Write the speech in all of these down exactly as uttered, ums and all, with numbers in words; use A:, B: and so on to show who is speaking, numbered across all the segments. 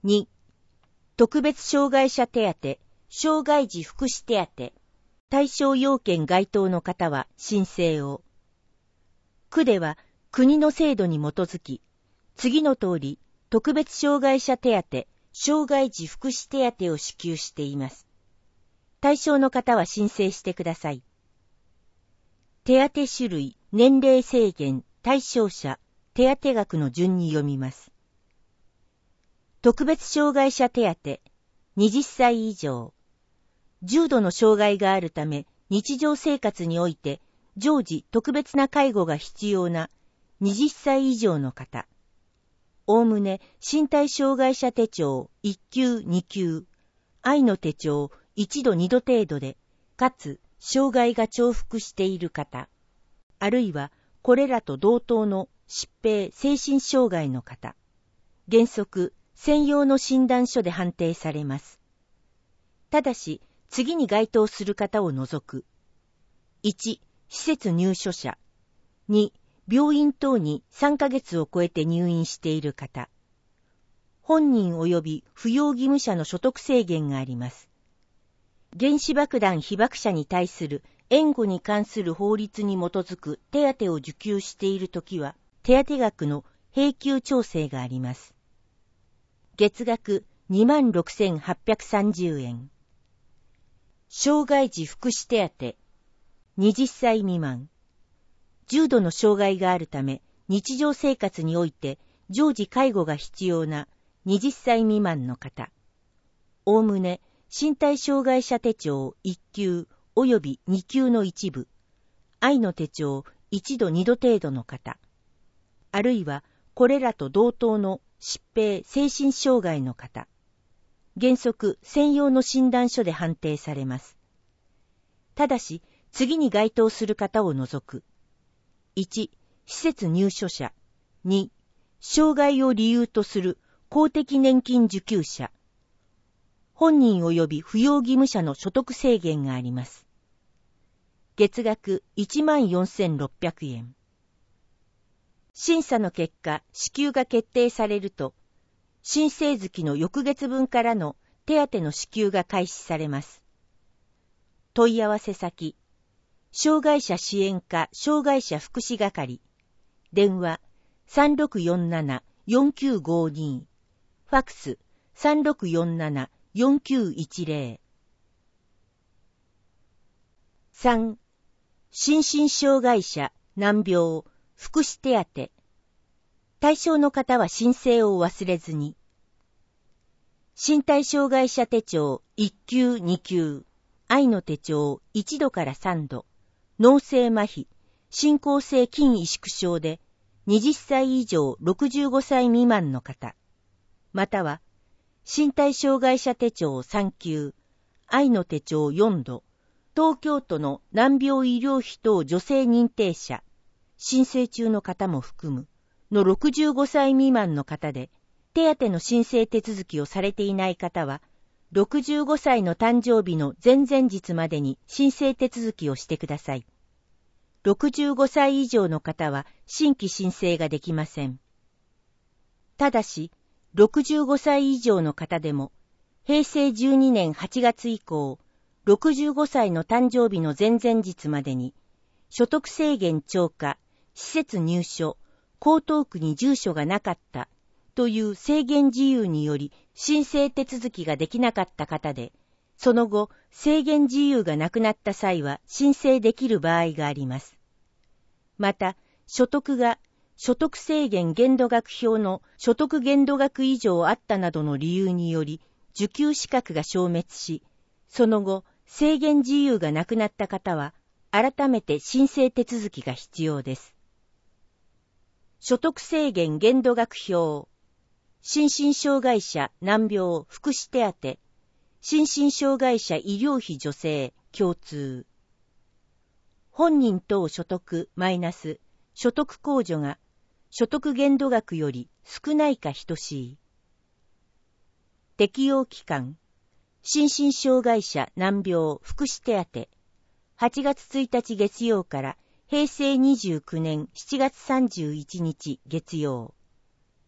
A: に、特別障害者手当、障害児福祉手当、対象要件該当の方は申請を。区では国の制度に基づき、次の通り、特別障害者手当、障害児福祉手当を支給しています。対象の方は申請してください。手当種類、年齢制限、対象者、手当額の順に読みます。特別障害者手当、はたち以上。重度の障害があるため、日常生活において、常時特別な介護が必要なはたち以上の方。おおむね身体障害者手帳いっ級に級、愛の手帳いち度に度程度で、かつ障害が重複している方、あるいはこれらと同等の疾病・精神障害の方、原則専用の診断書で判定されます。ただし、次に該当する方を除く。いち、施設入所者。に、病院等にさんかげつを超えて入院している方。本人及び扶養義務者の所得制限があります。原子爆弾被爆者に対する援護に関する法律に基づく手当を受給しているときは、手当額の平級調整があります。月額にまんろくせんはっぴゃくさんじゅうえん。障害児福祉手当、はたち未満。重度の障害があるため、日常生活において常時介護が必要なはたち未満の方。おおむね身体障害者手帳いっ級及びに級の一部、愛の手帳いち度に度程度の方、あるいはこれらと同等の疾病・精神障害の方、原則専用の診断書で判定されます。ただし、次に該当する方を除く。いち、施設入所者。に、障害を理由とする公的年金受給者。本人及び扶養義務者の所得制限があります。月額いちまんよんせんろっぴゃくえん。審査の結果、支給が決定されると、申請月の翌月分からの手当の支給が開始されます。問い合わせ先、障害者支援課障害者福祉係、電話 さんろくよんななよんきゅうごに、ファクス さんろくよんななよんきゅういちゼロ。さん、心身障害者難病福祉手当。対象の方は申請を忘れずに。身体障害者手帳いっ級に級、愛の手帳いち度からさん度、脳性麻痺、進行性筋萎縮症ではたち以上ろくじゅうごさい未満の方、または身体障害者手帳さん級、愛の手帳よん度、東京都の難病医療費等助成認定者、申請中の方も含む、のろくじゅうごさい未満の方で、手当の申請手続きをされていない方は、ろくじゅうごさいの誕生日の前々日までに申請手続きをしてください。ろくじゅうごさい以上の方は新規申請ができません。ただし、ろくじゅうごさい以上の方でも、へいせいじゅうにねんはちがつ以降、ろくじゅうごさいの誕生日の前々日までに、所得制限超過、施設入所、江東区に住所がなかったという制限事由により申請手続きができなかった方で、その後、制限事由がなくなった際は申請できる場合があります。また、所得が所得制限限度額表の所得限度額以上あったなどの理由により、受給資格が消滅し、その後、制限事由がなくなった方は、改めて申請手続きが必要です。所得制限限度額表、心身障害者難病福祉手当、心身障害者医療費助成共通。本人等所得マイナス所得控除が所得限度額より少ないか等しい。適用期間、心身障害者難病福祉手当、はちがつついたち月曜からへいせいにじゅうきゅうねんしちがつさんじゅういちにち月曜。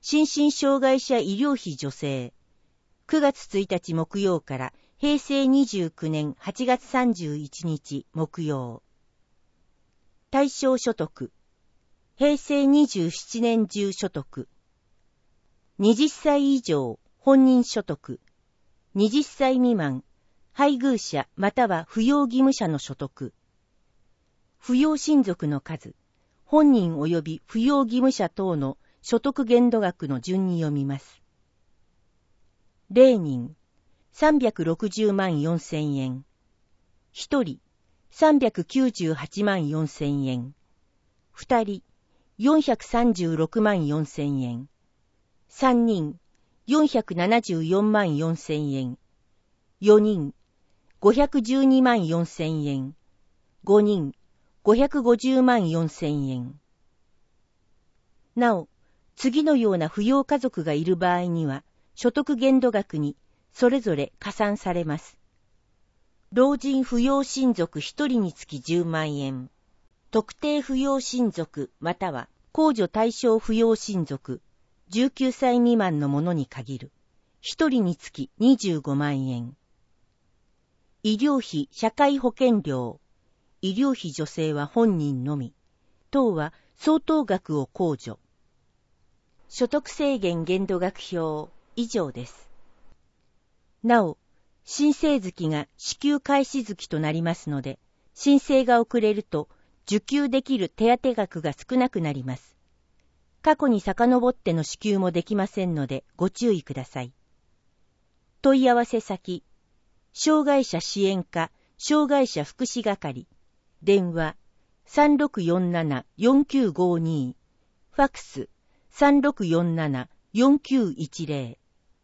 A: 心身障害者医療費助成。くがつついたち木曜からへいせいにじゅうきゅうねんはちがつさんじゅういちにち木曜。対象所得。へいせいにじゅうななねん中所得。はたち以上、本人所得。はたち未満、配偶者または扶養義務者の所得。扶養親族の数、本人及び扶養義務者等の所得限度額の順に読みます。れいにん、さんびゃくろくじゅうまんよんせんえん。ひとり、さんびゃくきゅうじゅうはちまんよんせんえん。ふたり、よんひゃくさんじゅうろくまんよんせんえん。さんにん、よんひゃくななじゅうよんまんよんせんえん。よにん、ごひゃくじゅうにまんよんせんえん。ごにん、ごひゃくごじゅうまんよんせんえん。なお、次のような扶養家族がいる場合には、所得限度額にそれぞれ加算されます。老人扶養親族ひとりにつきじゅうまんえん。特定扶養親族または控除対象扶養親族、じゅうきゅうさい未満のものに限る。ひとりにつきにじゅうごまんえん。医療費社会保険料。医療費助成は本人のみ。等は相当額を控除。所得制限限度額表以上です。なお、申請月が支給開始月となりますので、申請が遅れると受給できる手当額が少なくなります。過去に遡っての支給もできませんのでご注意ください。問い合わせ先、障害者支援課、障害者福祉係、電話 さんろくよんななよんきゅうごに、ファックス さんろくよんななよんきゅういちぜろ。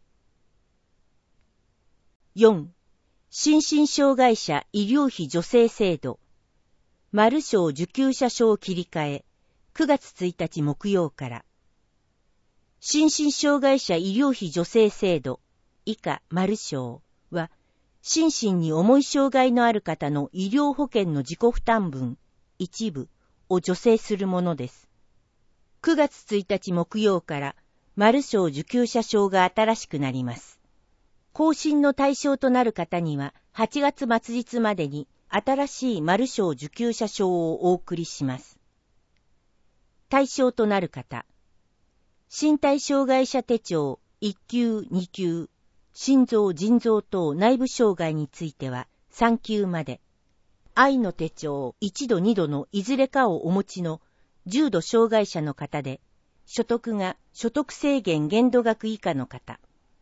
A: よん. 心身障害者医療費助成制度。丸賞受給者証切り替え、くがつついたち木曜から。心身障害者医療費助成制度、以下丸賞は、心身に重い障害のある方の医療保険の自己負担分、一部を助成するものです。くがつついたち木曜から、丸賞受給者証が新しくなります。更新の対象となる方には、はちがつ末日までに新しい丸賞受給者証をお送りします。対象となる方、身体障害者手帳いっきゅうにきゅう、心臓腎臓等内部障害についてはさんきゅうまで、愛の手帳いちどにどのいずれかをお持ちの重度障害者の方で、所得が所得制限限度額以下の方。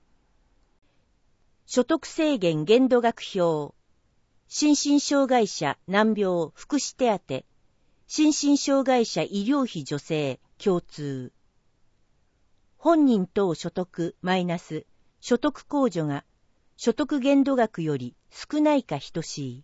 A: 所得制限限度額表。心身障害者難病福祉手当。心身障害者医療費助成共通。本人等所得マイナス所得控除が所得限度額より少ないか等しい。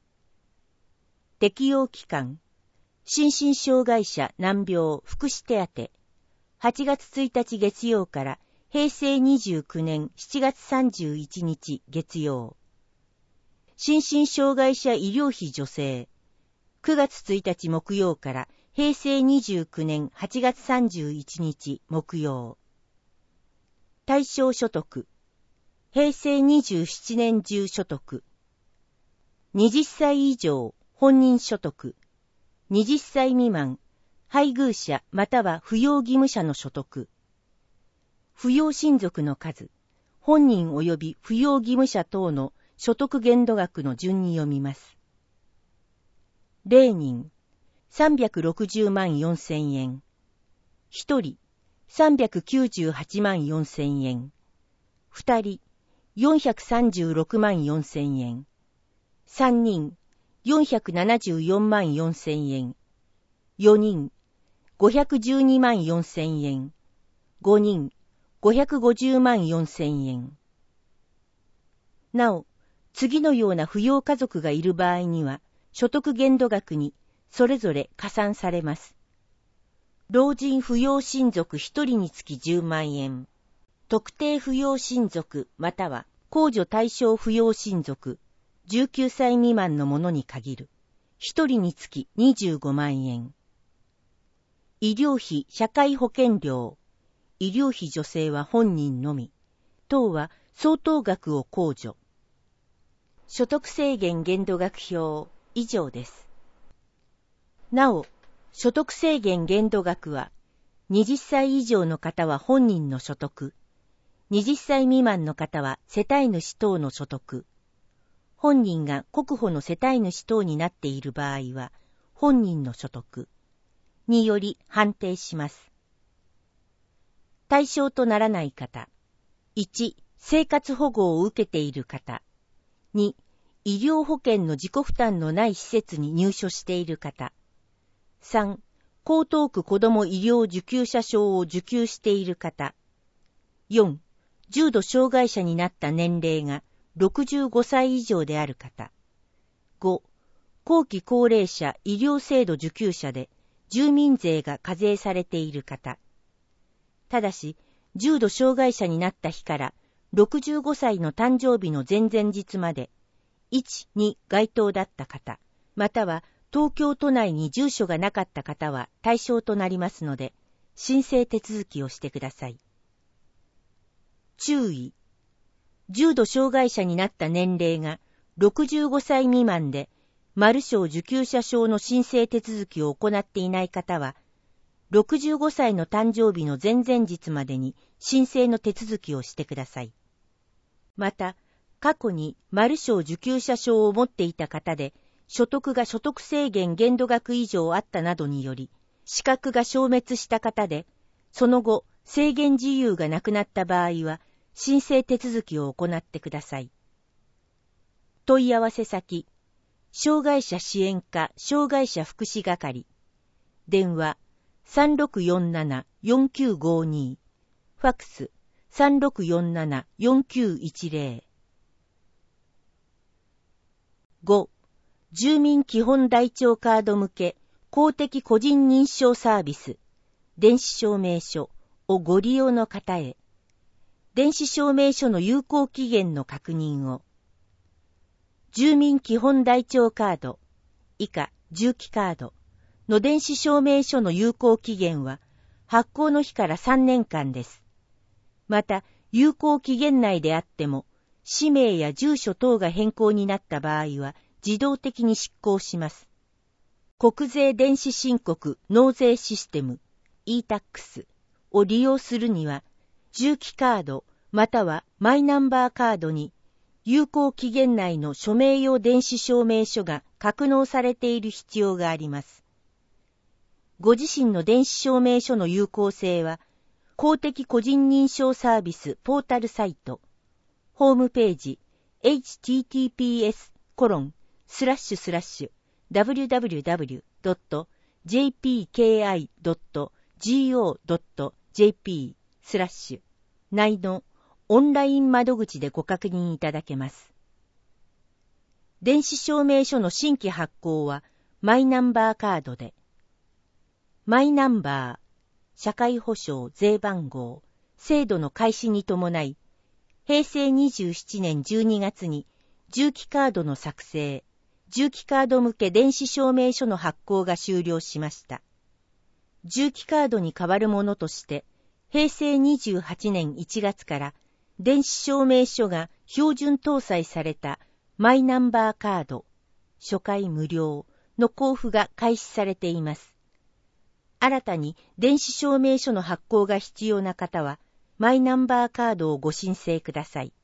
A: 適用期間。心身障害者難病福祉手当。はちがつついたち月曜からへいせいにじゅうきゅうねんしちがつさんじゅういちにち月曜。心身障害者医療費助成。くがつついたち木曜からへいせいにじゅうきゅうねんはちがつさんじゅういちにち木曜。対象所得。へいせいにじゅうななねん中所得。はたち以上、本人所得。はたち未満、配偶者または扶養義務者の所得。扶養親族の数、本人及び扶養義務者等の所得限度額の順に読みます。れいにん、さんびゃくろくじゅうまんよんせんえん。ひとり、さんびゃくきゅうじゅうはちまんよんせんえん。ふたり、よんひゃくさんじゅうろくまんよんせんえん。さんにん、よんひゃくななじゅうよんまんよんせんえん。よにん、ごひゃくじゅうにまんよんせんえん。ごにん、ごひゃくごじゅうまんよんせんえん。なお、次のような扶養家族がいる場合には、所得限度額にそれぞれ加算されます。老人扶養親族ひとりにつきじゅうまんえん。特定扶養親族または控除対象扶養親族じゅうきゅうさい未満のものに限る。ひとりにつきにじゅうごまんえん。医療費社会保険料。 医療費助成は本人のみ。等は相当額を控除。所得制限限度額表以上です。なお、所得制限限度額は、はたち以上の方は本人の所得、はたち未満の方は世帯主等の所得、本人が国保の世帯主等になっている場合は、本人の所得により判定します。対象とならない方。いち、生活保護を受けている方。に、医療保険の自己負担のない施設に入所している方。さん、江東区子ども医療受給者証を受給している方。よん、重度障害者になった年齢がろくじゅうごさい以上である方。ご、後期高齢者医療制度受給者で住民税が課税されている方。ただし、重度障害者になった日からろくじゅうごさいの誕生日の前々日まで、いちに該当だった方、または東京都内に住所がなかった方は対象となりますので、申請手続きをしてください。注意。重度障害者になった年齢がろくじゅうごさい未満で、マル症受給者証の申請手続きを行っていない方は、ろくじゅうごさいの誕生日の前々日までに申請の手続きをしてください。また、過去にマル症受給者証を持っていた方で、所得が所得制限限度額以上あったなどにより、資格が消滅した方で、その後、制限事由がなくなった場合は、申請手続きを行ってください。問い合わせ先、障害者支援課障害者福祉係、電話 さんろくよんななよんきゅうごに、ファックス さんろくよんななよんきゅういちぜろ。ご、住民基本台帳カード向け公的個人認証サービス、電子証明書をご利用の方へ、電子証明書の有効期限の確認を、住民基本台帳カード、以下重機カードの電子証明書の有効期限は発行の日からさんねんかんです。また、有効期限内であっても、氏名や住所等が変更になった場合は自動的に執行します。国税電子申告納税システム イータックス を利用するには、重機カードまたはマイナンバーカードに有効期限内の署名用電子証明書が格納されている必要があります。ご自身の電子証明書の有効性は、公的個人認証サービスポータルサイト、ホームページ エイチティーティーピーエスコロンスラッシュスラッシュダブリューダブリューダブリュードットジェーピーケーアイドットゴードットジェーピースラッシュ内のオンライン窓口でご確認いただけます。電子証明書の新規発行はマイナンバーカードで、マイナンバー、社会保障税番号、制度の開始に伴い、へいせいにじゅうななねんじゅうにがつに重機カードの作成、重機カード向け電子証明書の発行が終了しました。重機カードに代わるものとして、へいせいにじゅうはちねんいちがつから電子証明書が標準搭載されたマイナンバーカード、初回無料の交付が開始されています。新たに電子証明書の発行が必要な方は、マイナンバーカードをご申請ください。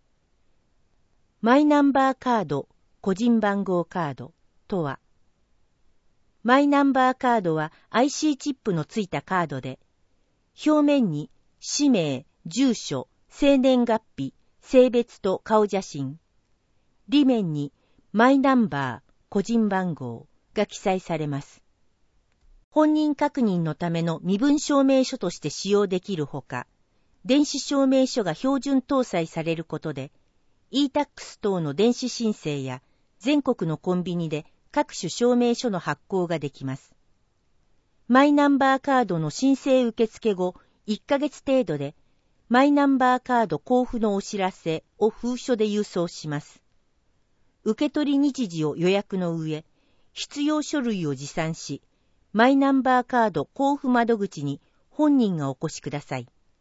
A: マイナンバーカード、個人番号カードとは、マイナンバーカードは アイシー チップのついたカードで、表面に氏名、住所、生年月日、性別と顔写真、裏面にマイナンバー、個人番号が記載されます。本人確認のための身分証明書として使用できるほか、電子証明書が標準搭載されることで、イータックス 等の電子申請や全国のコンビニで各種証明書の発行ができます。マイナンバーカードの申請受付後いっかげつ程度で、マイナンバーカード交付のお知らせを封書で郵送します。受取日時を予約の上、必要書類を持参し、マイナンバーカード交付窓口に本人がお越しください。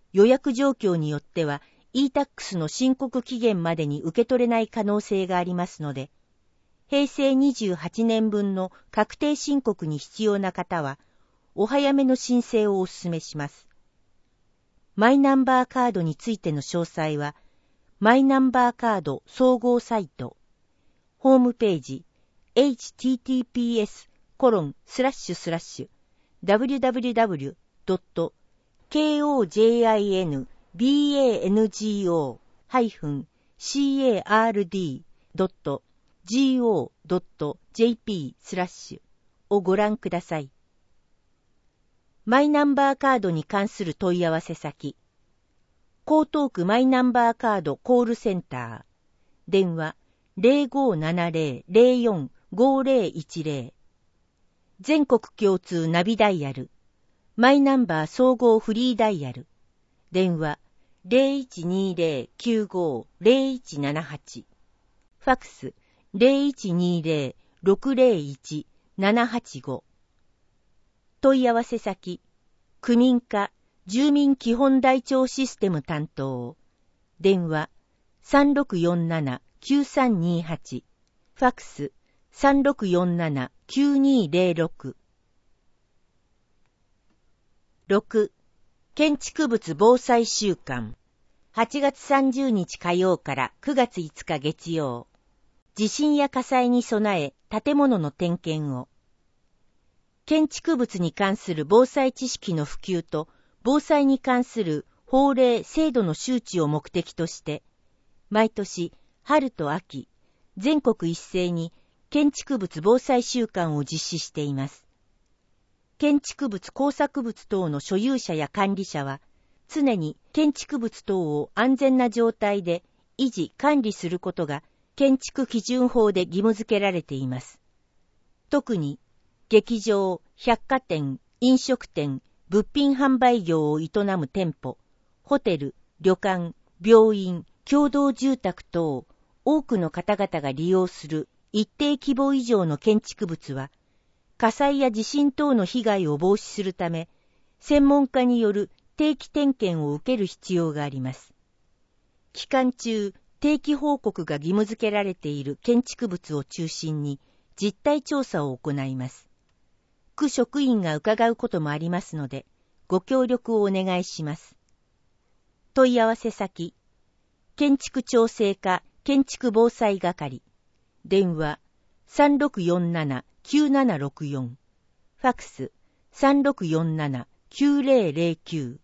A: 予約状況によっては イータックス の申告期限までに受け取れない可能性がありますので、へいせいにじゅうはちねんぶんの確定申告に必要な方は、お早めの申請をお勧めします。マイナンバーカードについての詳細は、マイナンバーカード総合サイト、ホームページ、エイチティーティーピーエスコロンスラッシュスラッシュダブリュダブリュダブリュドットコジンバンゴハイフンシーエーアールディードットジーオードットジェーピースラッシュをご覧ください。マイナンバーカードに関する問い合わせ先、江東区マイナンバーカードコールセンター、電話 ゼロごーななゼロ ゼロよん ごーゼロいちゼロ、全国共通ナビダイヤル、マイナンバー総合フリーダイヤル、電話 ゼロいちにゼロ きゅうご ゼロいちななはち、ファックス ゼロいちにゼロ ろくゼロいち ななはちご、問い合わせ先、区民課住民基本台帳システム担当、電話 さんろくよんなな きゅうさんにはち、ファックス さんろくよんなな きゅうにゼロろく。ろく. 建築物防災週間、はちがつさんじゅうにち火曜からくがついつか月曜、地震や火災に備え建物の点検を。建築物に関する防災知識の普及と防災に関する法令・制度の周知を目的として、毎年春と秋、全国一斉に建築物防災週間を実施しています。建築物工作物等の所有者や管理者は、常に建築物等を安全な状態で維持・管理することが建築基準法で義務付けられています。特に、劇場、百貨店、飲食店、物品販売業を営む店舗、ホテル、旅館、病院、共同住宅等、多くの方々が利用する一定規模以上の建築物は、火災や地震等の被害を防止するため、専門家による定期点検を受ける必要があります。期間中、定期報告が義務付けられている建築物を中心に実態調査を行います。区職員が伺うこともありますので、ご協力をお願いします。問い合わせ先、建築調整課建築防災係、電話 さんろくよんなな きゅうななろくよん、ファックス さんろくよんなな きゅうゼロゼロきゅ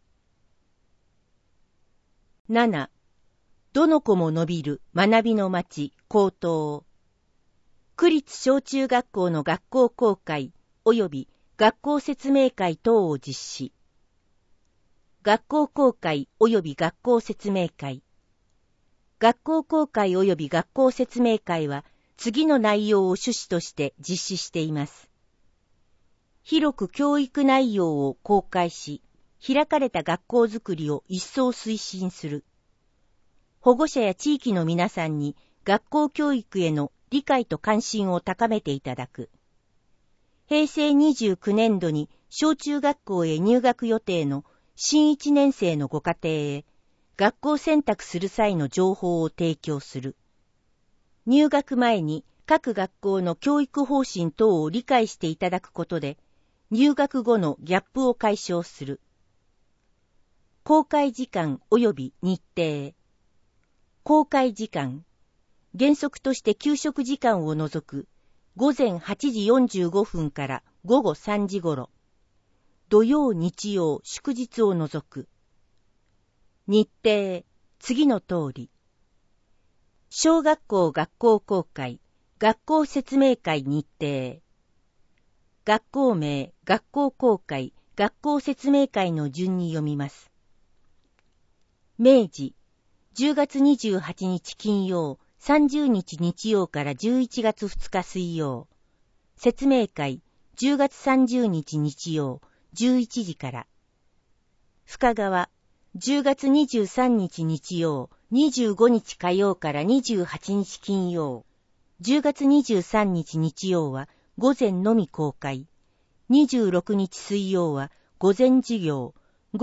A: う。なな. どの子も伸びる学びの街高等。区立小中学校の学校公開及び学校説明会等を実施。学校公開及び学校説明会。学校公開及び学校説明会は次の内容を趣旨として実施しています。広く教育内容を公開し、開かれた学校づくりを一層推進する。保護者や地域の皆さんに学校教育への理解と関心を高めていただく。へいせいにじゅうきゅうねんどに小中学校へ入学予定の新いちねん生のご家庭へ学校選択する際の情報を提供する。入学前に各学校の教育方針等を理解していただくことで、入学後のギャップを解消する。公開時間及び日程。公開時間。原則として給食時間を除くごぜんはちじよんじゅうごふんからごごさんじごろ。土曜日曜祝日を除く。日程、次の通り。小学校学校公開、学校説明会日程。学校名、学校公開、学校説明会の順に読みます。明治、じゅうがつにじゅうはちにち金曜、さんじゅうにち日曜からじゅういちがつふつか水曜。説明会、じゅうがつさんじゅうにち日曜、じゅういちじから。深川、じゅうがつにじゅうさんにち日曜、にじゅうごにち火曜からにじゅうはちにち金曜。じゅうがつにじゅうさんにち日曜は午前のみ公開。にじゅうろくにち水曜は午前授業、午後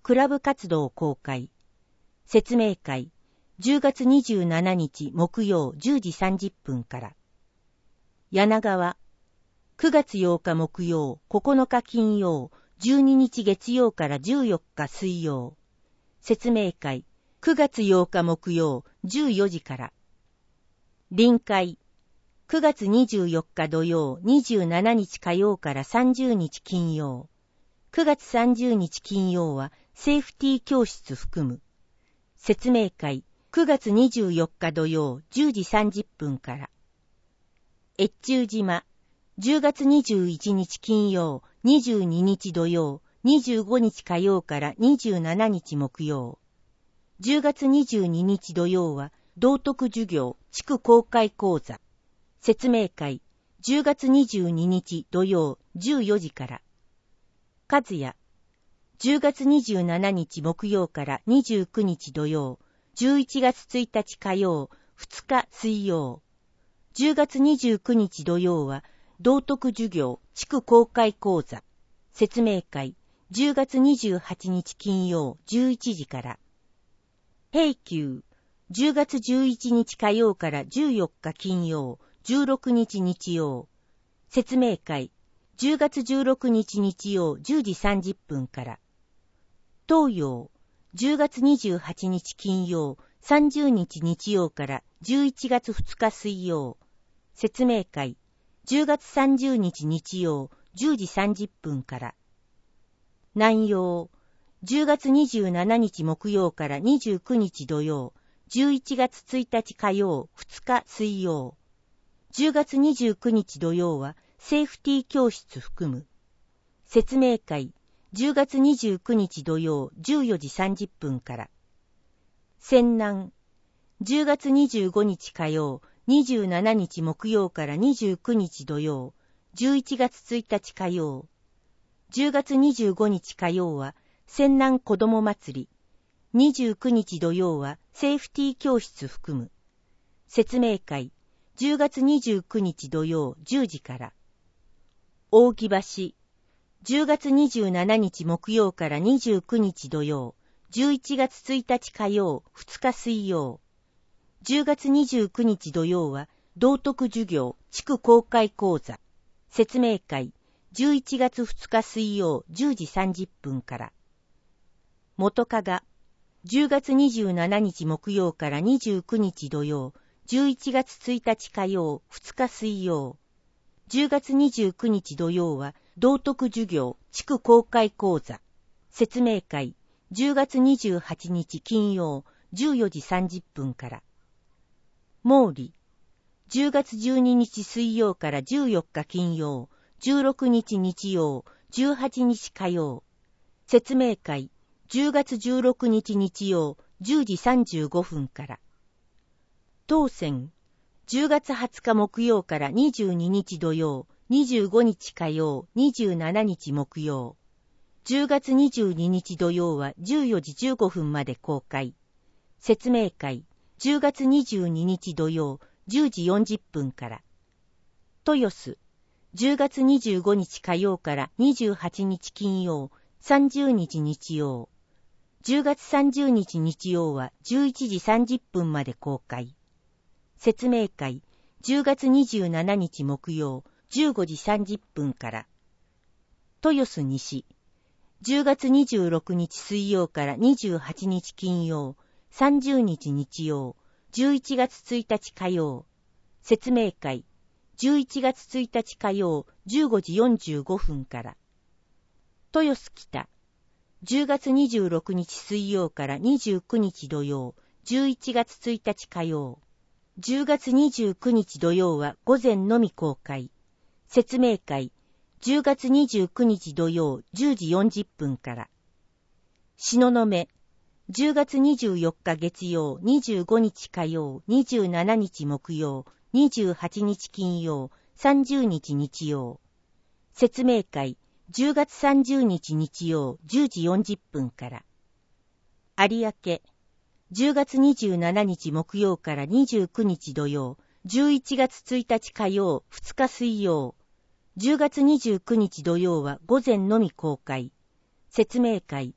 A: クラブ活動公開。説明会、じゅうがつにじゅうしちにち木曜じゅうじさんじゅっぷんから。柳川、くがつようか木曜、ここのか金曜、じゅうににち月曜からじゅうよっか水曜。説明会、くがつようか木曜、じゅうよじから。臨会、くがつにじゅうよっか土曜、にじゅうしちにち火曜からさんじゅうにち金曜。くがつさんじゅうにち金曜はセーフティー教室含む。説明会、くがつにじゅうよっか土曜、じゅうじさんじゅっぷんから。越中島、じゅうがつにじゅういちにち金曜、にじゅうににち土曜、にじゅうごにち火曜からにじゅうしちにち木曜。じゅうがつにじゅうににち土曜は道徳授業地区公開講座。説明会、じゅうがつにじゅうににち土曜じゅうよじから。和也、じゅうがつにじゅうしちにち木曜からにじゅうくにち土曜、じゅういちがつついたち火曜、ふつか水曜。じゅうがつにじゅうくにち土曜は道徳授業地区公開講座。説明会、じゅうがつにじゅうはちにち金曜じゅういちじから。平休、じゅうがつじゅういちにち火曜からじゅうよっか金曜、じゅうろくにち日曜。説明会、じゅうがつじゅうろくにち日曜じゅうじさんじゅっぷんから。東洋、じゅうがつにじゅうはちにち金曜、さんじゅうにち日曜からじゅういちがつふつか水曜。説明会、じゅうがつさんじゅうにち日曜、じゅうじさんじゅっぷんから。南陽、じゅうがつにじゅうしちにち木曜からにじゅうくにち土曜、じゅういちがつついたち火曜、ふつか水曜。じゅうがつにじゅうくにち土曜はセーフティー教室含む。説明会、じゅうがつにじゅうくにち土曜じゅうよじさんじゅっぷんから。泉南、じゅうがつにじゅうごにち火曜、にじゅうしちにち木曜からにじゅうくにち土曜、じゅういちがつついたち火曜。じゅうがつにじゅうごにち火曜は泉南子ども祭り。にじゅうくにち土曜はセーフティー教室含む。説明会、じゅうがつにじゅうくにち土曜じゅうじから。扇橋、じゅうがつにじゅうしちにち木曜からにじゅうくにち土曜、じゅういちがつついたち火曜、ふつか水曜。じゅうがつにじゅうくにち土曜は道徳授業地区公開講座。説明会、じゅういちがつふつか水曜じゅうじさんじゅっぷんから。元加賀、じゅうがつにじゅうしちにち木曜からにじゅうくにち土曜、じゅういちがつついたち火曜、ふつか水曜。じゅうがつにじゅうくにち土曜は道徳授業地区公開講座。説明会、じゅうがつにじゅうはちにち金曜じゅうよじさんじゅっぷんから。毛利、じゅうがつじゅうににち水曜からじゅうよっか金曜、じゅうろくにち日曜、じゅうはちにち火曜。説明会、じゅうがつじゅうろくにち日曜、じゅうじさんじゅうごふんから。当選、じゅうがつはつか木曜からにじゅうににち土曜、にじゅうごにち火曜、にじゅうしちにち木曜。じゅうがつにじゅうににち土曜はじゅうよじじゅうごふんまで公開。説明会、じゅうがつにじゅうににち土曜、じゅうじよんじゅっぷんから。豊洲、じゅうがつにじゅうごにち火曜からにじゅうはちにち金曜、さんじゅうにち日曜。じゅうがつさんじゅうにち日曜はじゅういちじさんじゅっぷんまで公開。説明会、じゅうがつにじゅうしちにち木曜、じゅうごじさんじゅっぷんから。豊洲西、じゅうがつにじゅうろくにち水曜からにじゅうはちにち金曜、さんじゅうにち日曜、じゅういちがつついたち火曜。説明会、じゅういちがつついたち火曜、じゅうごじよんじゅうごふんから。豊洲北、じゅうがつにじゅうろくにち水曜からにじゅうくにち土曜、じゅういちがつついたち火曜。じゅうがつにじゅうくにち土曜は午前のみ公開。説明会、じゅうがつにじゅうくにち土曜じゅうじよんじゅっぷんから。東雲、じゅうがつにじゅうよっか月曜、にじゅうごにち火曜、にじゅうしちにち木曜、にじゅうはちにち金曜、さんじゅうにち日曜。説明会、じゅうがつさんじゅうにち日曜じゅうじよんじゅっぷんから。有明、じゅうがつにじゅうしちにち木曜からにじゅうくにち土曜、じゅういちがつついたち火曜、ふつか水曜。じゅうがつにじゅうくにち土曜は午前のみ公開。説明会、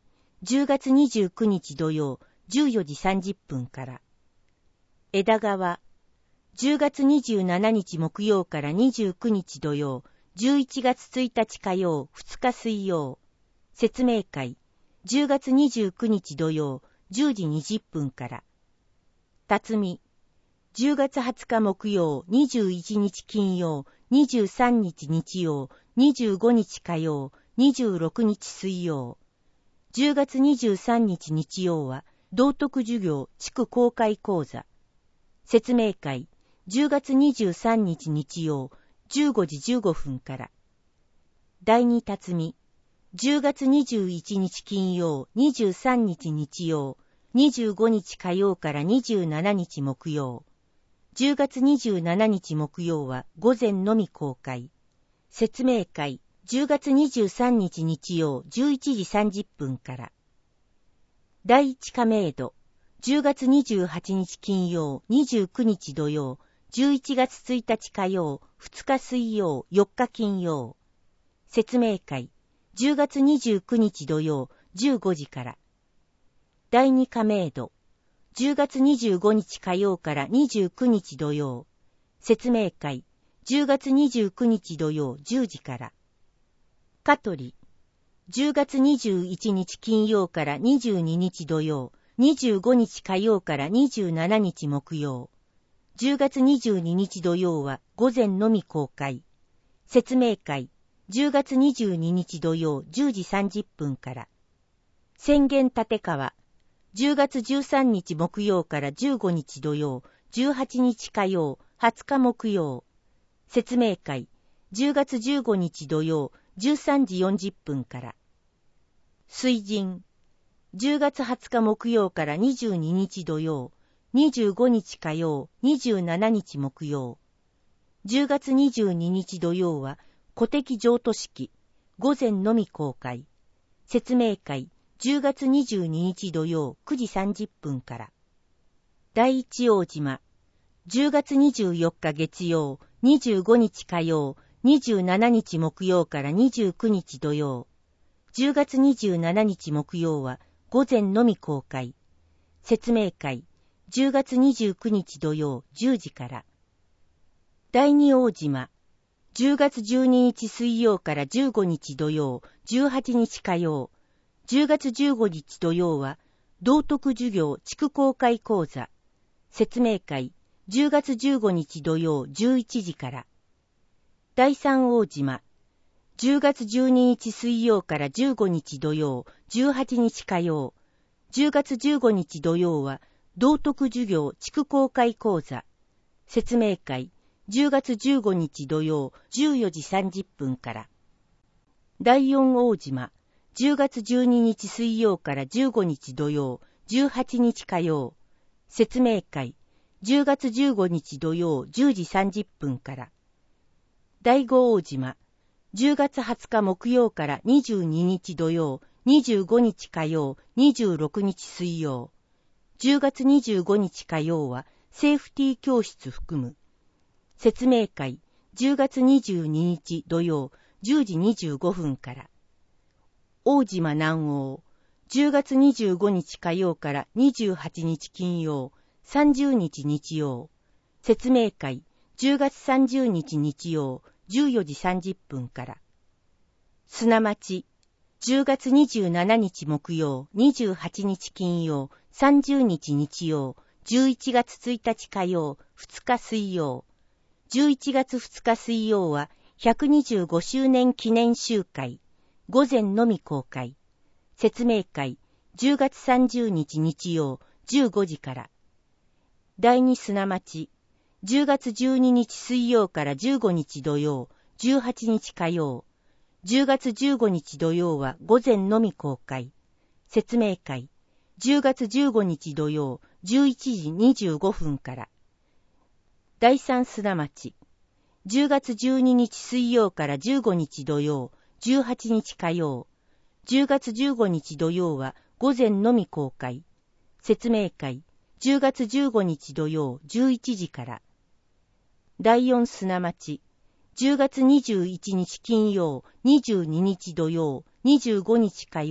A: じゅうがつにじゅうくにち土曜じゅうよじさんじゅっぷんから。枝川、じゅうがつにじゅうしちにち木曜からにじゅうくにち土曜、じゅういちがつついたち火曜、ふつか水曜。説明会、じゅうがつにじゅうくにち土曜、じゅうじにじゅっぷんから。辰巳、じゅうがつはつか木曜、にじゅういちにち金曜、にじゅうさんにち日曜、にじゅうごにち火曜、にじゅうろくにち水曜。じゅうがつにじゅうさんにち日曜は、道徳授業地区公開講座。説明会、じゅうがつにじゅうさんにち日曜、じゅうごじじゅうごふんから。だいに辰巳、じゅうがつにじゅういちにち金曜、にじゅうさんにち日曜、にじゅうごにち火曜からにじゅうしちにち木曜。じゅうがつにじゅうしちにち木曜は午前のみ公開。説明会、じゅうがつにじゅうさんにち日曜、じゅういちじさんじゅっぷんから。だいいち亀戸、じゅうがつにじゅうはちにち金曜、にじゅうくにち土曜、じゅういちがつついたち火曜、ふつか水曜、よっか金曜。説明会、じゅうがつにじゅうくにち土曜、じゅうごじから。だいに亀戸、じゅうがつにじゅうごにち火曜からにじゅうくにち土曜。説明会、じゅうがつにじゅうくにち土曜じゅうじから。香取、じゅうがつにじゅういちにち金曜からにじゅうににち土曜、にじゅうごにち火曜からにじゅうしちにち木曜。じゅうがつにじゅうににち土曜は午前のみ公開。説明会、じゅうがつにじゅうににち土曜じゅうじさんじゅっぷんから。宣言立川、じゅうがつじゅうさんにち木曜からじゅうごにち土曜、じゅうはちにち火曜、はつか木曜。説明会、じゅうがつじゅうごにち土曜、じゅうさんじよんじゅっぷんから。水神、じゅうがつはつか木曜からにじゅうににち土曜、にじゅうごにち火曜、にじゅうしちにち木曜。じゅうがつにじゅうににち土曜は古敵譲渡式、午前のみ公開。説明会、じゅうがつにじゅうににち土曜くじさんじゅっぷんから。第一大島、じゅうがつにじゅうよっか月曜、にじゅうごにち火曜、にじゅうしちにち木曜からにじゅうくにち土曜。じゅうがつにじゅうしちにち木曜は午前のみ公開。説明会、じゅうがつにじゅうくにち土曜じゅうじから。第二大島、じゅうがつじゅうににち水曜からじゅうごにち土曜、じゅうはちにち火曜。じゅうがつじゅうごにち土曜は道徳授業地区公開講座。説明会、じゅうがつじゅうごにち土曜じゅういちじから。第三大島、じゅうがつじゅうににち水曜からじゅうごにち土曜、じゅうはちにち火曜。じゅうがつじゅうごにち土曜は道徳授業地区公開講座。説明会、じゅうがつじゅうごにち土曜じゅうよじさんじゅっぷんから。第四大島、じゅうがつじゅうににち水曜からじゅうごにち土曜、じゅうはちにち火曜。説明会、じゅうがつじゅうごにち土曜じゅうじさんじゅっぷんから。第五大島、じゅうがつはつか木曜からにじゅうににち土曜、にじゅうごにち火曜、にじゅうろくにち水曜。じゅうがつにじゅうごにち火曜はセーフティー教室含む。説明会、じゅうがつにじゅうににち土曜、じゅうじにじゅうごふんから。大島南欧、じゅうがつにじゅうごにち火曜からにじゅうはちにち金曜、さんじゅうにち日曜。説明会、じゅうがつさんじゅうにち日曜、じゅうよじさんじゅっぷんから。砂町、じゅうがつにじゅうしちにち木曜、にじゅうはちにち金曜、さんじゅうにち日曜、じゅういちがつついたち火曜、ふつか水曜。じゅういちがつふつか水曜はひゃくにじゅうごしゅうねん記念集会、午前のみ公開。説明会、じゅうがつさんじゅうにち日曜、じゅうごじから。第二砂町、じゅうがつじゅうににち水曜からじゅうごにち土曜、じゅうはちにち火曜。じゅうがつじゅうごにち土曜は午前のみ公開。説明会、じゅうがつじゅうごにち土曜、じゅういちじにじゅうごふんから。第三砂町、じゅうがつじゅうににち水曜からじゅうごにち土曜、じゅうはちにち火曜。じゅうがつじゅうごにち土曜は午前のみ公開。説明会、じゅうがつじゅうごにち土曜じゅういちじから。第四砂町、じゅうがつにじゅういちにち金曜、にじゅうににち土曜、にじゅうごにち火曜、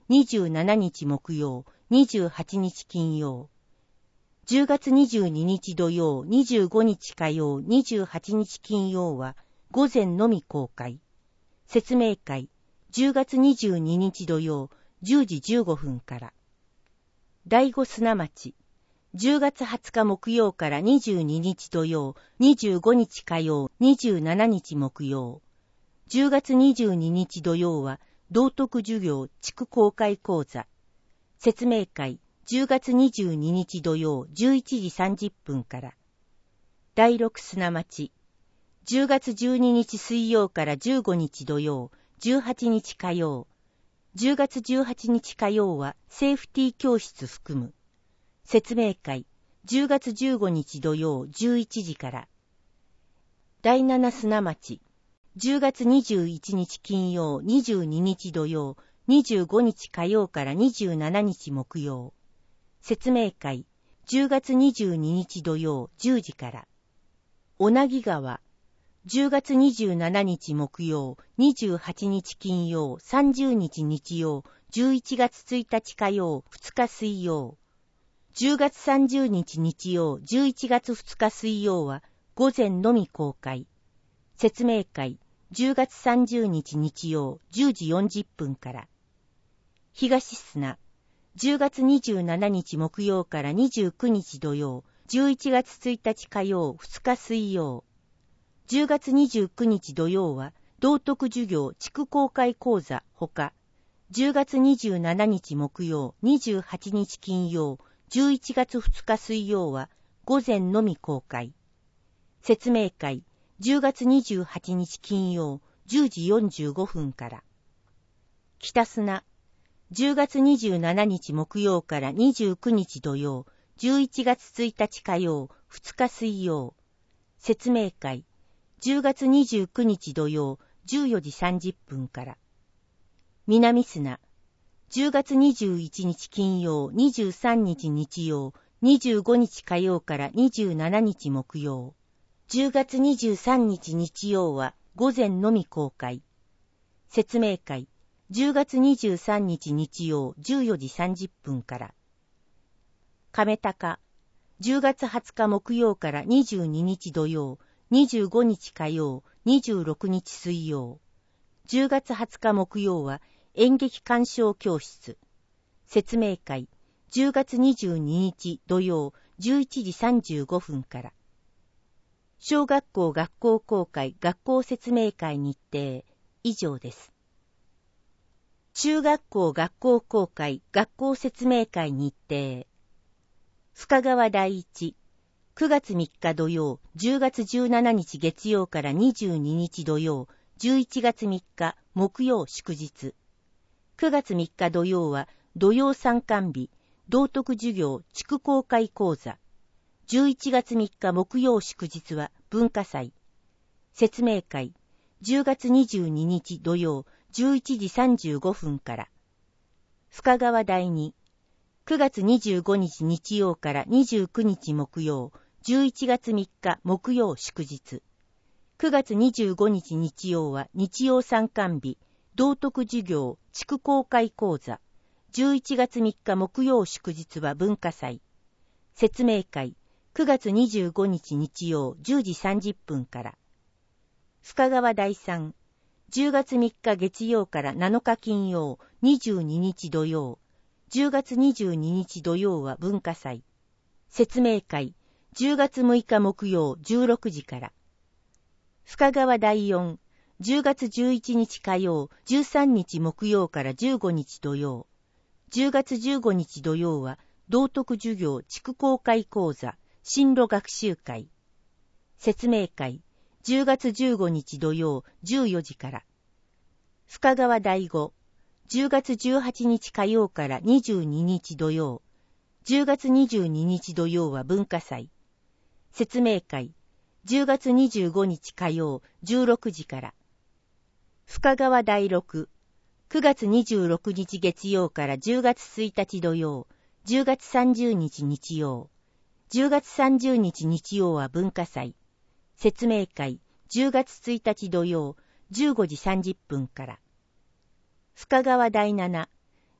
A: にじゅうしちにち木曜、にじゅうはちにち金曜。じゅうがつにじゅうににち土曜、にじゅうごにち火曜、にじゅうはちにち金曜は午前のみ公開。説明会、じゅうがつにじゅうににち土曜、じゅうじじゅうごふんから。第五砂町、じゅうがつはつか木曜からにじゅうににち土曜、にじゅうごにち火曜、にじゅうしちにち木曜。じゅうがつにじゅうににち土曜は道徳授業地区公開講座。説明会、じゅうがつにじゅうににち土曜、じゅういちじさんじゅっぷんから。第六砂町、じゅうがつじゅうににち水曜からじゅうごにち土曜、じゅうはちにち火曜。じゅうがつじゅうはちにち火曜はセーフティー教室含む。説明会、じゅうがつじゅうごにち土曜、じゅういちじから。第七砂町、じゅうがつにじゅういちにち金曜、にじゅうににち土曜、にじゅうごにち火曜からにじゅうしちにち木曜。説明会、じゅうがつにじゅうににち土曜、じゅうじから。小名木川、じゅうがつにじゅうしちにち木曜、にじゅうはちにち金曜、さんじゅうにち日曜、じゅういちがつついたち火曜、ふつか水曜。じゅうがつさんじゅうにち日曜、じゅういちがつふつか水曜は午前のみ公開。説明会、じゅうがつさんじゅうにち日曜、じゅうじよんじゅっぷんから。東砂、じゅうがつにじゅうしちにち木曜からにじゅうくにち土曜、じゅういちがつついたち火曜、ふつか水曜。じゅうがつにじゅうくにち土曜は道徳授業地区公開講座ほか、じゅうがつにじゅうしちにち木曜、にじゅうはちにち金曜、じゅういちがつふつか水曜は午前のみ公開。説明会、じゅうがつにじゅうはちにち金曜、じゅうじよんじゅうごふんから。北砂、じゅうがつにじゅうしちにち木曜からにじゅうくにち土曜、じゅういちがつついたち火曜、ふつか水曜。説明会、じゅうがつにじゅうくにち土曜、じゅうよじさんじゅっぷんから。南砂、じゅうがつにじゅういちにち金曜、にじゅうさんにち日曜、にじゅうごにち火曜からにじゅうしちにち木曜。じゅうがつにじゅうさんにち日曜は午前のみ公開。説明会、じゅうがつにじゅうさんにち日曜、じゅうよじさんじゅっぷんから。亀高、じゅうがつはつか木曜からにじゅうににち土曜、にじゅうごにち火曜、にじゅうろくにち水曜。じゅうがつはつか木曜は演劇鑑賞教室。説明会、じゅうがつにじゅうににち土曜、じゅういちじさんじゅうごふんから。小学校学校公開学校説明会日程、以上です。中学校学校公開学校説明会日程。深川第一、くがつみっか土曜、じゅうがつじゅうしちにち月曜からにじゅうににち土曜、じゅういちがつみっか木曜祝日。くがつみっか土曜は土曜参観日、道徳授業地区公開講座。じゅういちがつみっか木曜祝日は文化祭。説明会、じゅうがつにじゅうににち土曜、じゅういちじさんじゅうごふんから。深川第二、くがつにじゅうごにち日曜からにじゅうくにち木曜、じゅういちがつみっか木曜祝日。くがつにじゅうごにち日曜は日曜参観日、道徳授業地区公開講座。じゅういちがつみっか木曜祝日は文化祭。説明会、くがつにじゅうごにち日曜じゅうじさんじゅっぷんから。深川第三、じゅうがつみっか月曜からなのか金曜、にじゅうににち土曜、じゅうがつにじゅうににち土曜は文化祭。説明会、じゅうがつむいか木曜じゅうろくじから。深川第四、じゅうがつじゅういちにち火曜、じゅうさんにち木曜からじゅうごにち土曜、じゅうがつじゅうごにち土曜は道徳授業地区公開講座、進路学習会。説明会、じゅうがつじゅうごにち土曜じゅうよじから。深川第五、じゅうがつじゅうはちにち火曜からにじゅうににち土曜、じゅうがつにじゅうににち土曜は文化祭。説明会、じゅうがつにじゅうごにち火曜じゅうろくじから。深川第六、くがつにじゅうろくにち月曜からじゅうがつついたち土曜、じゅうがつさんじゅうにち日曜、じゅうがつさんじゅうにち日曜は文化祭。説明会、じゅうがつついたち土曜、じゅうごじさんじゅっぷんから。深川第七、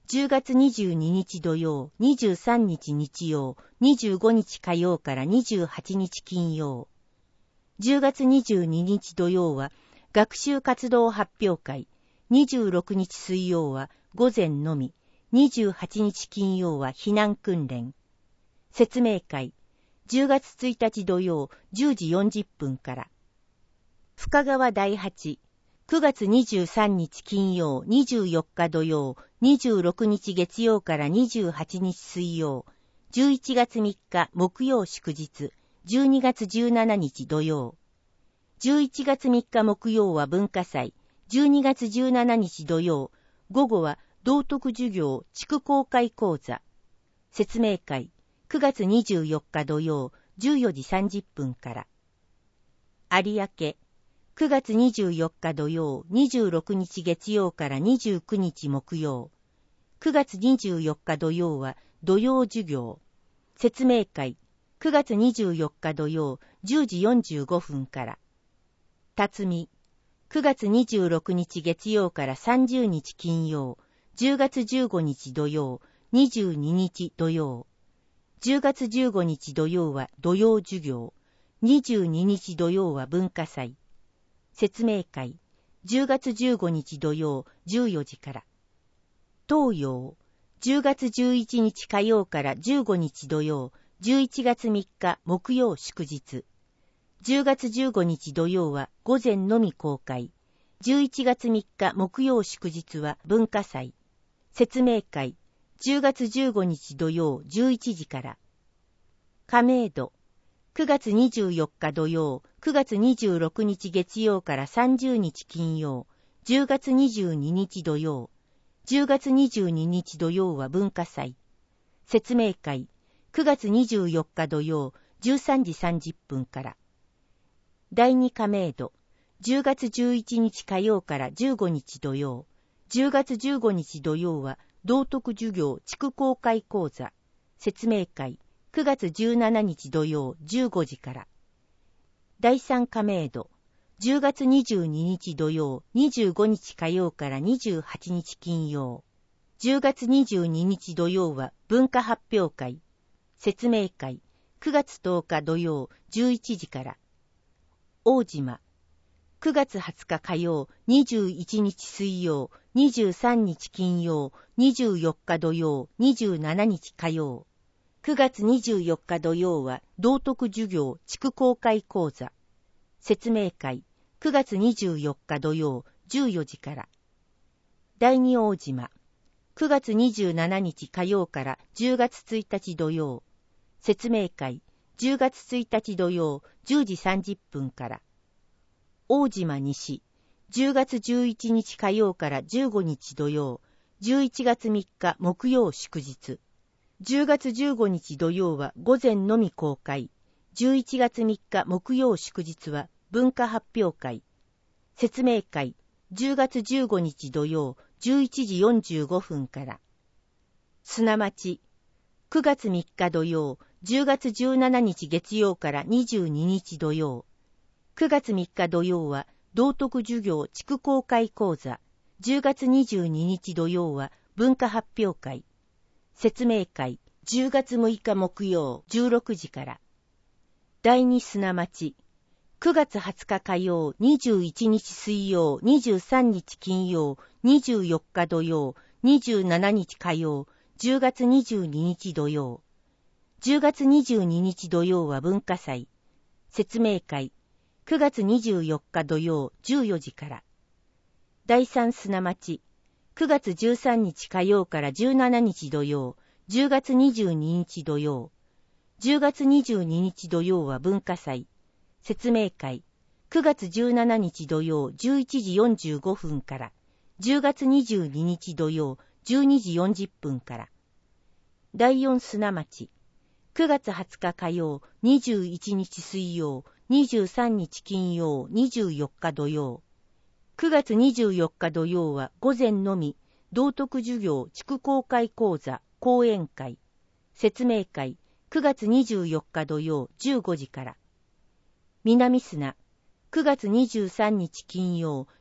A: じゅうがつにじゅうににち土曜、にじゅうさんにち日曜、にじゅうごにち火曜からにじゅうはちにち金曜。じゅうがつにじゅうににち土曜は学習活動発表会、にじゅうろくにち水曜は午前のみ、にじゅうはちにち金曜は避難訓練。説明会、じゅうがつついたち土曜じゅうじよんじゅっぷんから。深川だいはち、くがつにじゅうさんにち金曜、にじゅうよっか土曜、にじゅうろくにち月曜からにじゅうはちにち水曜、じゅういちがつみっか木曜祝日、じゅうにがつじゅうしちにち土曜。じゅういちがつみっか木曜は文化祭、じゅうにがつじゅうしちにち土曜、午後は道徳授業地区公開講座。説明会、くがつにじゅうよっか土曜、じゅうよじさんじゅっぷんから。有明、くがつにじゅうよっか土曜、にじゅうろくにち月曜からにじゅうくにち木曜。くがつにじゅうよっか土曜は土曜授業。説明会、くがつにじゅうよっか土曜、じゅうじよんじゅうごふんから。辰巳、くがつにじゅうろくにち月曜からさんじゅうにち金曜、じゅうがつじゅうごにち土曜、にじゅうににち土曜。じゅうがつじゅうごにち土曜は土曜授業、にじゅうににち土曜は文化祭。説明会、じゅうがつじゅうごにち土曜じゅうよじから。東洋、じゅうがつじゅういちにち火曜からじゅうごにち土曜、じゅういちがつみっか木曜祝日。じゅうがつじゅうごにち土曜は午前のみ公開。じゅういちがつみっか木曜祝日は文化祭。説明会、じゅうがつじゅうごにち土曜じゅういちじから。亀戸、くがつにじゅうよっか土曜、くがつにじゅうろくにち月曜からさんじゅうにち金曜、じゅうがつにじゅうににち土曜、じゅうがつにじゅうににち土曜は文化祭。説明会、くがつにじゅうよっか土曜、じゅうさんじさんじゅっぷんから。だいに亀戸、じゅうがつじゅういちにち火曜からじゅうごにち土曜、じゅうがつじゅうごにち土曜は道徳授業地区公開講座。説明会、くがつじゅうしちにち土曜じゅうごじから。だいさん亀戸、じゅうがつにじゅうににち土曜、にじゅうごにち火曜からにじゅうはちにち金曜。じゅうがつにじゅうににち土曜は文化発表会。説明会、くがつとおか土曜じゅういちじから。大島、くがつはつか火曜、にじゅういちにち水曜、にじゅうさんにち金曜、にじゅうよっか土曜、にじゅうしちにち火曜。くがつにじゅうよっか土曜は道徳授業地区公開講座。説明会、くがつにじゅうよっか土曜じゅうよじから。だいに大島、くがつにじゅうしちにち火曜からじゅうがつついたち土曜。説明会、じゅうがつついたち土曜じゅうじさんじゅっぷんから。大島西、じゅうがつじゅういちにち火曜からじゅうごにち土曜、じゅういちがつみっか木曜祝日。じゅうがつじゅうごにち土曜は午前のみ公開。じゅういちがつみっか木曜祝日は文化発表会。説明会、じゅうがつじゅうごにち土曜じゅういちじよんじゅうごふんから。砂町、くがつみっか土曜、じゅうがつじゅうしちにち月曜からにじゅうににち土曜。くがつみっか土曜は道徳授業地区公開講座。じゅうがつにじゅうににち土曜は文化発表会。説明会、じゅうがつむいか木曜じゅうろくじから。だいに砂町、くがつはつか火曜、にじゅういちにち水曜、にじゅうさんにち金曜、にじゅうよっか土曜、にじゅうしちにち火曜、じゅうがつにじゅうににち土曜。じゅうがつにじゅうににち土曜は文化祭。説明会、くがつにじゅうよっか土曜じゅうよじから。だいさん砂町、くがつじゅうさんにち火曜からじゅうしちにち土曜、じゅうがつにじゅうににち土曜。じゅうがつにじゅうににち土曜は文化祭。説明会、くがつじゅうしちにち土曜じゅういちじよんじゅうごふんから、じゅうがつにじゅうににち土曜じゅうにじよんじゅっぷんから。だいよん砂町、くがつはつか火曜、にじゅういちにち水曜、にじゅうさんにち金曜、にじゅうよっか土曜。くがつにじゅうよっか土曜は午前のみ、道徳授業地区公開講座講演会。説明会、くがつにじゅうよっか土曜じゅうごじから。南砂、くがつにじゅうさんにち金曜、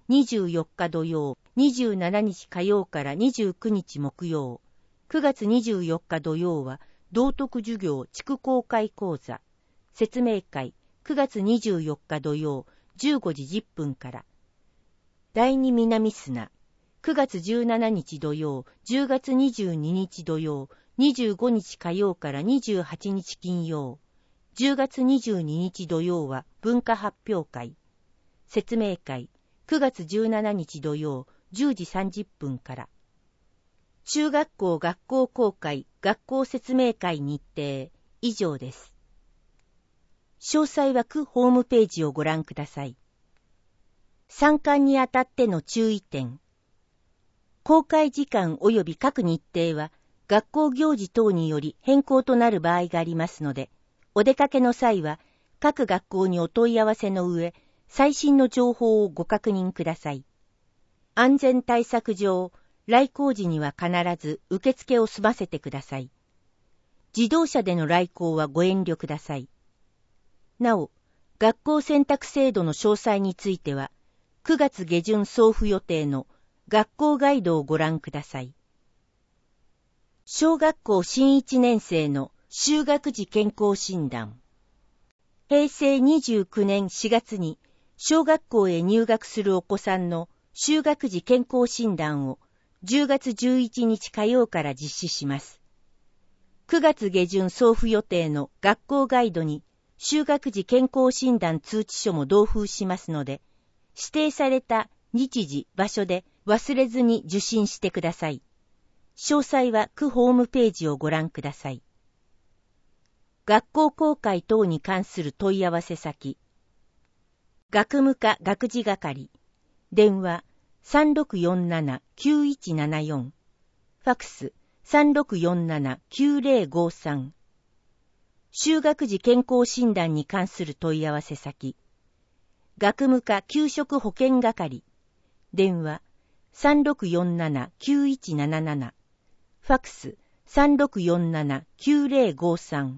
A: にじゅうよっか土曜、にじゅうしちにち火曜からにじゅうくにち木曜。くがつにじゅうよっか土曜は、道徳授業地区公開講座。説明会、くがつにじゅうよっか土曜、じゅうごじじゅっぷんから。だいに南砂。くがつじゅうしちにち土曜、じゅうがつにじゅうににち土曜、にじゅうごにち火曜からにじゅうはちにち金曜。じゅうがつにじゅうににち土曜は文化発表会。説明会、くがつじゅうしちにち土曜、じゅうじさんじゅっぷんから。中学校学校公開学校説明会日程、以上です。詳細は区ホームページをご覧ください。参観にあたっての注意点。公開時間及び各日程は学校行事等により変更となる場合がありますので、お出かけの際は各学校にお問い合わせの上、最新の情報をご確認ください。安全対策上、来校時には必ず受付を済ませてください。自動車での来校はご遠慮ください。なお、学校選択制度の詳細については、くがつ下旬送付予定の学校ガイドをご覧ください。小学校新いちねん生の就学時健康診断。へいせいにじゅうきゅうねんしがつに小学校へ入学するお子さんの就学時健康診断をじゅうがつじゅういちにち火曜から実施します。くがつ下旬送付予定の学校ガイドに就学時健康診断通知書も同封しますので、指定された日時、場所で忘れずに受診してください。詳細は区ホームページをご覧ください。学校公開等に関する問い合わせ先。学務課学事係。電話 さんろくよんななきゅういちななよん。ファックス さんろくよんななきゅうぜろごさん。就学時健康診断に関する問い合わせ先。学務課給食保健係。電話 さんろくよんななきゅういちなななな。ファックス さんろくよんななきゅうぜろごさん。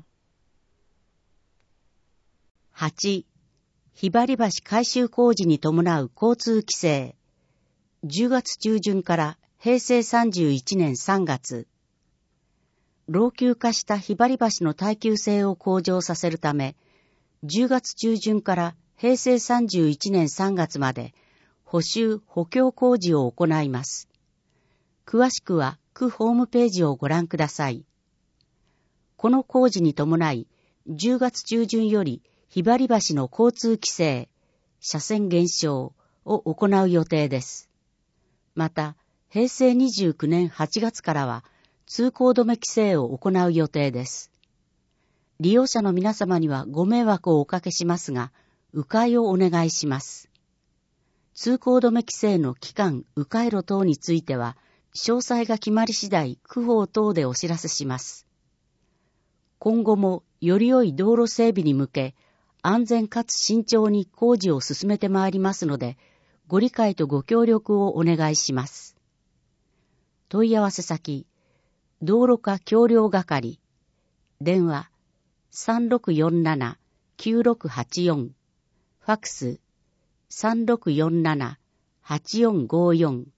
B: はち. ひばり橋改修工事に伴う交通規制。じゅうがつ中旬からへいせいさんじゅういちねんさんがつ。老朽化したひばり橋の耐久性を向上させるため、じゅうがつ中旬からへいせいさんじゅういちねんさんがつまで補修・補強工事を行います。詳しくは区ホームページをご覧ください。この工事に伴い、じゅうがつ中旬よりひばり橋の交通規制、車線減少を行う予定です。また、へいせいにじゅうきゅうねんはちがつからは通行止め規制を行う予定です。利用者の皆様にはご迷惑をおかけしますが、迂回をお願いします。通行止め規制の期間、迂回路等については、詳細が決まり次第、区法等でお知らせします。今後もより良い道路整備に向け、安全かつ慎重に工事を進めてまいりますので、ご理解とご協力をお願いします。問い合わせ先、道路課橋梁係、電話 さんろくよんななきゅうろくはちよん、ファックス さんろくよんななはちよんごよん。